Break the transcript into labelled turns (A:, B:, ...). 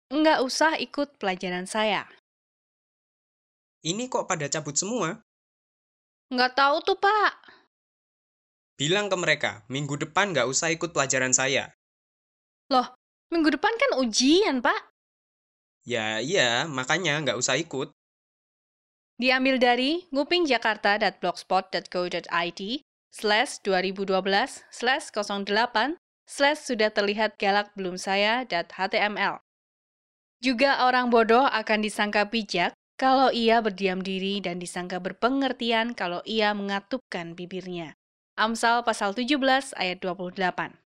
A: Nggak usah ikut pelajaran saya.
B: Ini kok pada cabut semua?
A: Nggak tahu tuh, Pak.
B: Bilang ke mereka, minggu depan nggak usah ikut pelajaran saya.
A: Loh, minggu depan kan ujian, Pak.
B: Ya iya, makanya nggak usah ikut.
A: Diambil dari ngupingjakaarta.blogspot.co.id/2012/08/sudah terlihat galak belum saya.html. Juga orang bodoh akan disangka bijak kalau ia berdiam diri dan disangka berpengertian kalau ia mengatupkan bibirnya. Amsal pasal 17 ayat 28.